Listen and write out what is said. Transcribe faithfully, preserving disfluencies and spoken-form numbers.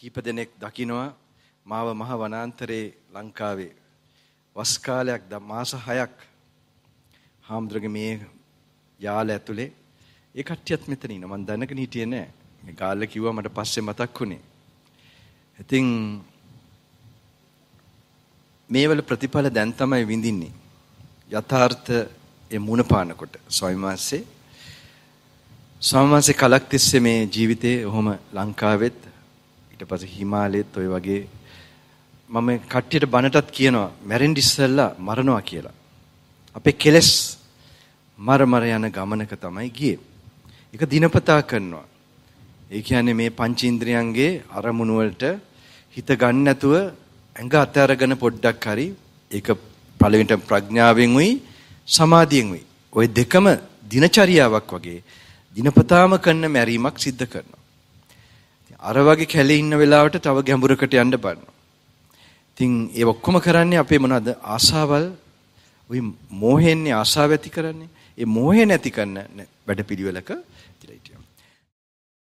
කීප දෙනෙක් දකිනවා මාව මහ වනාන්තරේ ලංකාවේ වස් කාලයක් මාස හයක් හාමුදුරගේ මේ යාල ඇතුලේ ඒ කට්ටියත් මෙතන ඉන්න මම දැනගෙන හිටියේ නෑ. මේ ගාල්ල කිව්වා මට පස්සේ මතක් වුණේ. ඉතින් මේවල ප්‍රතිඵල දැන් තමයි විඳින්නේ. යථාර්ථ ඒ මුණ පානකොට ස්වාමීන් වහන්සේ ස්වාමීන් වහන්සේ කලක් තිස්සේ මේ ජීවිතේ ඔහොම ලංකාවෙත් ඊට පස්සේ හිමාලයෙත් ඔය වගේ මම කට්ටියට බණටත් කියනවා මැරෙන්න ඉස්සෙල්ලා මරනවා කියලා. අපේ කෙලස් මර මර යන ගමනක තමයි ගියේ. ඒක දිනපතා කරනවා. ඒ කියන්නේ මේ පංචේන්ද්‍රයන්ගේ අරමුණු වලට හිත ගන්න නැතුව ඇඟ අතහැරගෙන පොඩ්ඩක් හරි ඒක පළවෙනිට ප්‍රඥාවෙන් උයි සමාධියෙන් උයි. ওই දෙකම දිනචරියාවක් වගේ දිනපතාම කරන මැරීමක් සිද්ධ කරනවා. අර වගේ කැලේ ඉන්න වෙලාවට තව ගැඹුරකට යන්න බලනවා. ඉතින් ඒ ඔක්කොම කරන්නේ අපේ මොනවද ආසාවල් ওই මෝහෙන්නේ ආසාව ඇති කරන්නේ. ඒ මෝහය නැති කරන වැඩපිළිවෙලක ඉතිලා